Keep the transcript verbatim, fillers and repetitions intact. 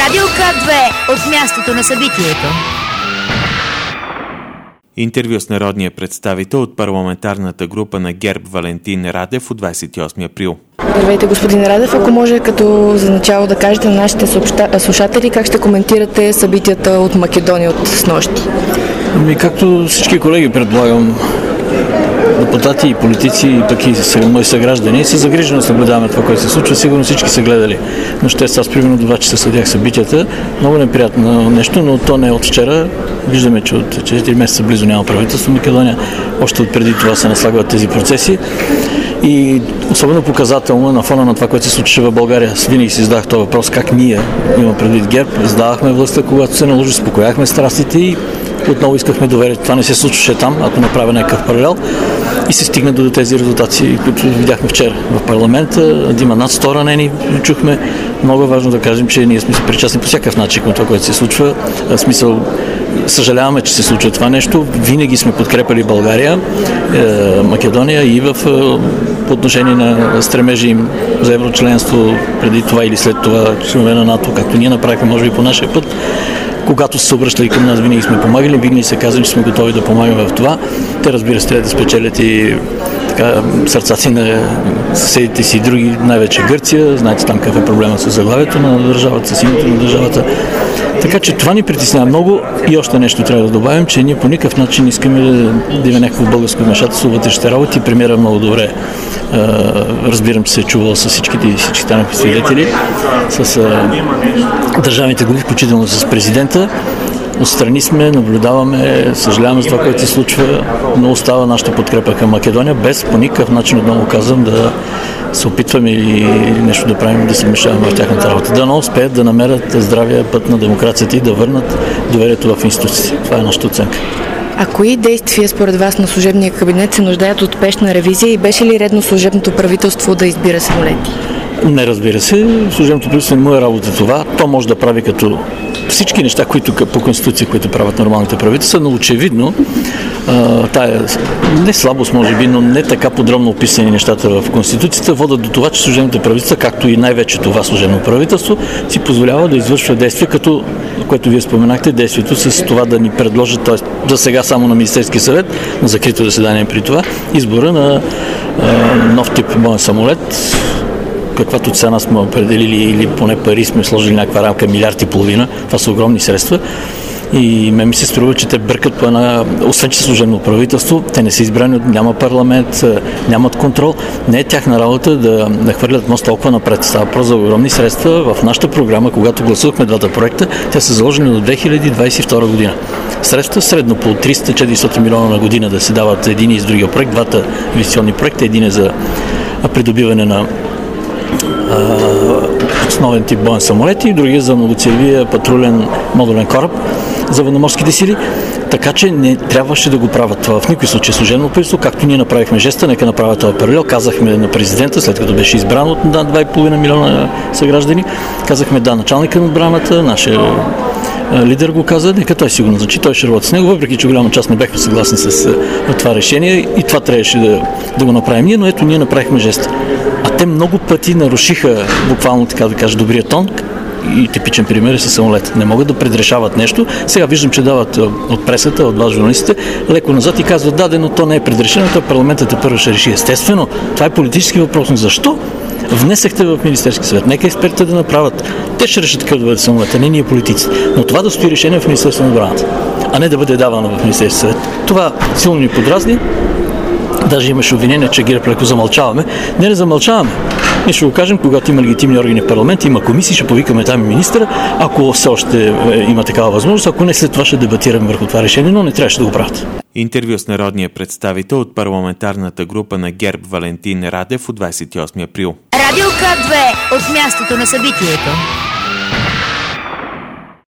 Радио К две от мястото на събитието. Интервю с народния представител от парламентарната група на ГЕРБ Валентин Радев от двадесет и осми април. Здравейте, господин Радев. Ако може като за начало да кажете на нашите слушатели как ще коментирате събитията от Македония от снощи? Ами, както всички колеги, предполагам, депутати и политици, и пък и мои съграждани, се загрижено наблюдаваме това, което се случва. Сигурно всички са гледали. Но ще аз примерно до два часа следях събитията. Много неприятно нещо, но то не е от вчера. Виждаме, че от четири месеца близо няма правителство в Македония. Още от преди това се наслагват тези процеси. И особено показателно на фона на това, което се случи в България. Винаги си задах този въпрос, как ние, има предвид ГЕРБ, издавахме властта, когато се наложи, спокояхме страстите и отново искахме доверие. Това не се случваше там, ако направя някакъв паралел. И се стигна до тези резултати, които видяхме вчера в парламента. Да има над сто ранени, чухме. Много важно да кажем, че ние сме причастни по всякакъв начин към това, което се случва. В смисъл, съжаляваме, че се случва това нещо. Винаги сме подкрепали България, Македония и в по отношение на стремежи им за еврочленство преди това или след това членове на НАТО, както ние направихме, може би по нашия път. Когато са се обръщали към нас, винаги сме помагали, винаги се казали, че сме готови да помагаме в това. Те, разбира се, трябва да спечелят и така, сърцата на съседите си и други, най-вече Гърция. Знаете там какъв е проблема с заглавието на държавата, с името на държавата. Така че това ни притеснява много и още нещо трябва да добавим, че ние по никакъв начин искаме да има някакво българско вмешателство в вътрешните работи. Премиера много добре разбирам, че се е чувал с всичките всичките на свидетели, с а, държавните глави, включително с президента. Отстрани сме, наблюдаваме, съжаляваме за това, което се случва, но остава нашата подкрепа към Македония, без по никакъв начин, отново казвам, да се опитваме или нещо да правим, да се вмешаваме в тяхната работа. Да, но успеят да намерят здравия път на демокрацията и да върнат доверието в институциите. Това е нашата оценка. А кои действия според вас на служебния кабинет се нуждаят от спешна ревизия и беше ли редно служебното правителство да избира самолети? Не, разбира се. Служебното правителство не му е работа това. То може да прави като всички неща, които по конституция, които правят нормалните правителства, но очевидно тая не слабост, може би, но не така подробно описани нещата в конституцията, водят до това, че служебните правителства, както и най-вече това служебно правителство, си позволява да извършва действия, като, което вие споменахте, действието с това да ни предложат, т.е. за сега само на Министерския съвет, на закрито заседание при това, избора на а, нов тип боен самолет, каквато цена сме определили или поне пари сме сложили някаква рамка милиард и половина. Това са огромни средства. И ме ми се струва, че те бъркат по една, освен че служебно правителство, те не са избрани, няма парламент, нямат контрол. Не е тяхна работа да, да хвърлят мост толкова напред. Става въпрос за огромни средства. В нашата програма, когато гласувахме двата проекта, те са заложени до две хиляди двадесет и втора година. Средства средно по триста до четиристотин милиона на година да се дават един и с другия проект, двата инвестиционни проекта, един е за придобиване на основен тип боен самолет и другия за многоцелевия патрулен модулен кораб за военноморските сили. Така че не трябваше да го правят това в никой случай служебно правителство, както ние направихме жеста, нека направят това паралел. Казахме на президента, след като беше избран от над два и половина милиона съграждани, казахме да, началника на отбраната, нашия лидер го каза, нека той сигурно значи, той ще работи с него, въпреки че голяма част не бяхме съгласни с това решение и това трябваше да, да го направим ние, но ето ние направихме жеста. А те много пъти нарушиха, буквално така да кажа, добрия тон и типичен пример е със самолет. Не могат да предрешават нещо. Сега виждам, че дават от пресата, от вас журналистите, леко назад и казват, да, но то не е предрешено, то парламентът първо ще реши. Естествено, това е политически въпрос. Но защо внесахте в Министерски съвет? Нека експертите да направят. Те ще решат такъв да бъде самолета, не ние политиците. Но това да стои решение в Министерството на отбраната, а не да бъде давано в Министерски съвет. Това силно ни подразни. Даже имаше обвинение, че ГЕРБ леко замълчаваме. Не, не замълчаваме. Ние ще го кажем, когато има легитимни органи в парламент, има комисии, ще повикаме там и министъра, ако все още има такава възможност, ако не, след това ще дебатираме върху това решение, но не трябваше да го правят. Интервю с народния представител от парламентарната група на ГЕРБ Валентин Радев от двадесет и осми април. Радио К две от мястото на събитието.